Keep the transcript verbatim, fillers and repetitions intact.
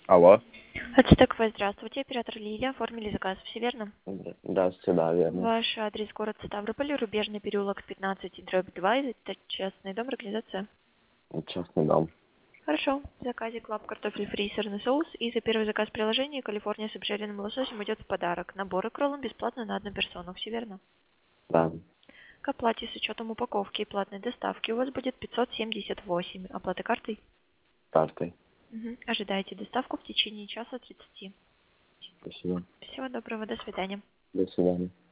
Алло. Ацтек-В, здравствуйте. Оператор Лилия. Оформили заказ. Все верно? Д- Здравствуйте, да, верно. Ваш адрес город Ставрополь, Рубежный переулок пятнадцать, дробь два. Это частный дом, организация. Частный дом. Хорошо. В заказе клаб картофель фри и сырный соус. И за первый заказ приложения Калифорния с обжаренным лососем идет в подарок. Набор икроллом бесплатно на одну персону. Все верно? Да, К оплате с учетом упаковки и платной доставки у вас будет пятьсот семьдесят восемь. Оплата картой? картой. Мгм. Ожидаете доставку в течение часа тридцати. Спасибо. Всего доброго. До свидания. До свидания.